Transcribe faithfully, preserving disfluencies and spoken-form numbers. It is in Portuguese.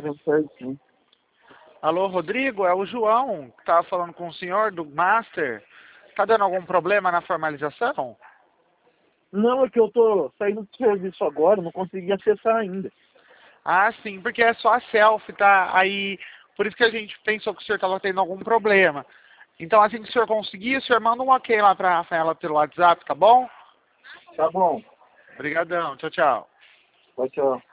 fazendo certinho. Alô, Rodrigo, é o João que estava falando com o senhor do Master. Tá dando algum problema na formalização? Não, é que eu tô saindo do serviço agora, não consegui acessar ainda. Ah, sim, porque é só a selfie, tá? Aí, por isso que a gente pensou que o senhor estava tendo algum problema. Então, assim que o senhor conseguir, o senhor manda um ok lá pra Rafaela pelo WhatsApp, tá bom? Tá bom. Obrigadão, tchau, tchau. Tchau, tchau.